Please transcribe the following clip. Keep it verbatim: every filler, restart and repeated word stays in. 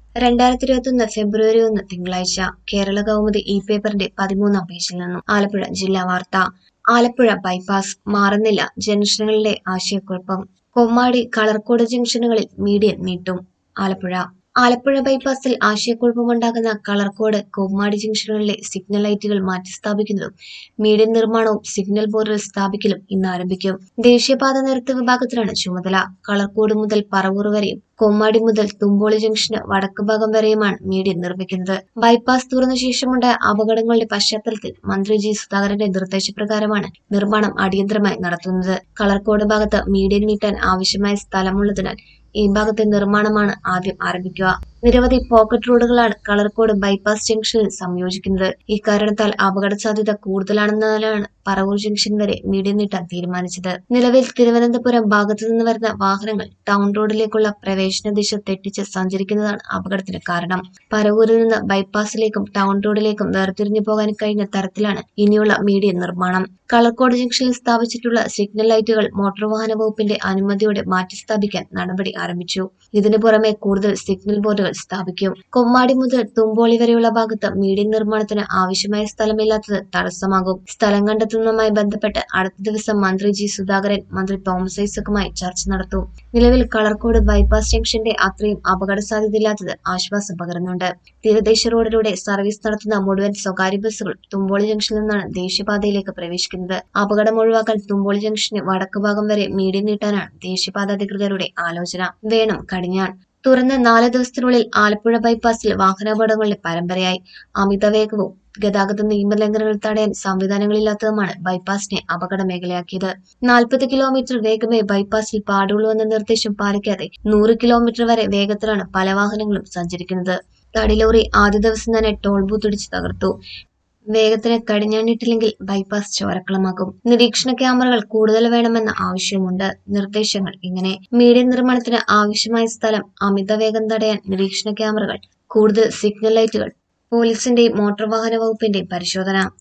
രണ്ടായിരത്തി ഇരുപത്തിയൊന്ന് ഫെബ്രുവരി ഒന്ന് തിങ്കളാഴ്ച കേരള കൗമുദി ഇ പേപ്പറിന്റെ പതിമൂന്നാം പേജിൽ നിന്നും ആലപ്പുഴ ജില്ലാ വാർത്ത. ആലപ്പുഴ ബൈപ്പാസ് മാറുന്നില്ല, ജംഗ്ഷനുകളിലെ ആശയക്കുഴപ്പം. കൊമ്മാടി കളർക്കോട് ജംഗ്ഷനുകളിൽ മീഡിയൻ നീട്ടും. ആലപ്പുഴ ആലപ്പുഴ ബൈപ്പാസിൽ ആശയക്കുഴപ്പമുണ്ടാക്കുന്ന കളർക്കോട് കൊമ്മാടി ജംഗ്ഷനുകളിലെ സിഗ്നൽ ലൈറ്റുകൾ മാറ്റിസ്ഥാപിക്കുന്നതും മീഡിയൻ നിർമ്മാണവും സിഗ്നൽ ബോർഡുകൾ സ്ഥാപിക്കലും ഇന്ന് ആരംഭിക്കും. ദേശീയപാത നിരത്ത് വിഭാഗത്തിനാണ് ചുമതല. കളർക്കോട് മുതൽ പറവൂർ വരെയും കൊമ്മാടി മുതൽ തുമ്പോളി ജംഗ്ഷന് വടക്ക് ഭാഗം വരെയുമാണ് മീഡിയൻ നിർമ്മിക്കുന്നത്. ബൈപ്പാസ് തുറന്ന ശേഷമുണ്ടായ അപകടങ്ങളുടെ പശ്ചാത്തലത്തിൽ മന്ത്രി ജി സുധാകരന്റെ നിർദ്ദേശപ്രകാരമാണ് നിർമ്മാണം അടിയന്തരമായി നടത്തുന്നത്. കളർക്കോട് ഭാഗത്ത് മീഡിയൻ നീട്ടാൻ ആവശ്യമായ സ്ഥലമുള്ളതിനാൽ ഈ ഭാഗത്തെ നിർമ്മാണമാണ് ആദ്യം ആരംഭിക്കുക. നിരവധി പോക്കറ്റ് റോഡുകളാണ് കളർക്കോട് ബൈപ്പാസ് ജംഗ്ഷനിൽ സംയോജിക്കുന്നത്. ഇക്കാരണത്താൽ അപകട സാധ്യത കൂടുതലാണെന്നതിനാലാണ് പറവൂർ ജംഗ്ഷൻ വരെ മീഡിയൻ നീട്ടാൻ തീരുമാനിച്ചത്. നിലവിൽ തിരുവനന്തപുരം ഭാഗത്തു നിന്ന് വരുന്ന വാഹനങ്ങൾ ടൗൺ റോഡിലേക്കുള്ള പ്രവേശന ദിശ തെറ്റിച്ച് സഞ്ചരിക്കുന്നതാണ് അപകടത്തിന് കാരണം. പറവൂരിൽ നിന്ന് ബൈപ്പാസിലേക്കും ടൗൺ റോഡിലേക്കും വേർതിരിഞ്ഞു പോകാൻ കഴിയുന്ന തരത്തിലാണ് ഇനിയുള്ള മീഡിയൻ നിർമ്മാണം. കളർക്കോട് ജംഗ്ഷനിൽ സ്ഥാപിച്ചിട്ടുള്ള സിഗ്നൽ ലൈറ്റുകൾ മോട്ടോർ വാഹന വകുപ്പിന്റെ അനുമതിയോടെ മാറ്റിസ്ഥാപിക്കാൻ നടപടി ആരംഭിച്ചു. ഇതിനു പുറമെ കൂടുതൽ സിഗ്നൽ ബോർഡുകൾ സ്ഥാപിക്കും. കൊമ്മാടി മുതൽ തുമ്പോളി വരെയുള്ള ഭാഗത്ത് മീഡിയൻ നിർമ്മാണത്തിന് ആവശ്യമായ സ്ഥലമില്ലാത്തത് തടസ്സമാകും. സ്ഥലം കണ്ടെത്തുന്നതുമായി ബന്ധപ്പെട്ട് അടുത്ത ദിവസം മന്ത്രി ജി സുധാകരൻ മന്ത്രി തോമസ് ഐസക്കുമായി ചർച്ച നടത്തും. നിലവിൽ കളർക്കോട് ബൈപ്പാസ് ജംഗ്ഷന്റെ അത്രയും അപകട സാധ്യതയില്ലാത്തത് ആശ്വാസം പകരുന്നുണ്ട്. തീരദേശ റോഡിലൂടെ സർവീസ് നടത്തുന്ന മുഴുവൻ സ്വകാര്യ ബസ്സുകൾ തുമ്പോളി ജംഗ്ഷനിൽ നിന്നാണ് ദേശീയപാതയിലേക്ക് പ്രവേശിക്കുന്നത്. അപകടം ഒഴിവാക്കാൻ തുമ്പോളി ജംഗ്ഷന് വടക്ക് ഭാഗം വരെ മീഡിയൻ നീട്ടാനാണ് ദേശീയപാത അധികൃതരുടെ ആലോചന. വേണം കടിഞ്ഞാൺ. തുറന്ന നാല് ദിവസത്തിനുള്ളിൽ ആലപ്പുഴ ബൈപ്പാസിൽ വാഹനാപകടങ്ങളുടെ പരമ്പരയായി. അമിതവേഗവും ഗതാഗത നിയമലംഘനങ്ങൾ തടയാൻ സംവിധാനങ്ങളില്ലാത്തതുമാണ് ബൈപ്പാസിനെ അപകട മേഖലയാക്കിയത്. നാൽപ്പത് കിലോമീറ്റർ വേഗമേ ബൈപ്പാസിൽ പാടുള്ളൂ എന്ന നിർദ്ദേശം പാലിക്കാതെ നൂറ് കിലോമീറ്റർ വരെ വേഗത്തിലാണ് പല വാഹനങ്ങളും സഞ്ചരിക്കുന്നത്. തടിലോറി ആദ്യ ദിവസം തന്നെ ടോൾ ബൂത്ത് ഇടിച്ച് തകർത്തു. വേഗത്തിന് കടിഞ്ഞാണിട്ടില്ലെങ്കിൽ ബൈപ്പാസ് ചോരക്കളമാകും. നിരീക്ഷണ ക്യാമറകൾ കൂടുതൽ വേണമെന്ന ആവശ്യമുണ്ട്. നിർദ്ദേശങ്ങൾ ഇങ്ങനെ: മീഡിയൻ നിർമ്മാണത്തിന് ആവശ്യമായ സ്ഥലം, അമിതവേഗം തടയാൻ നിരീക്ഷണ ക്യാമറകൾ, കൂടുതൽ സിഗ്നൽ ലൈറ്റുകൾ, പോലീസിന്റെയും മോട്ടോർ വാഹന വകുപ്പിന്റെയും പരിശോധന.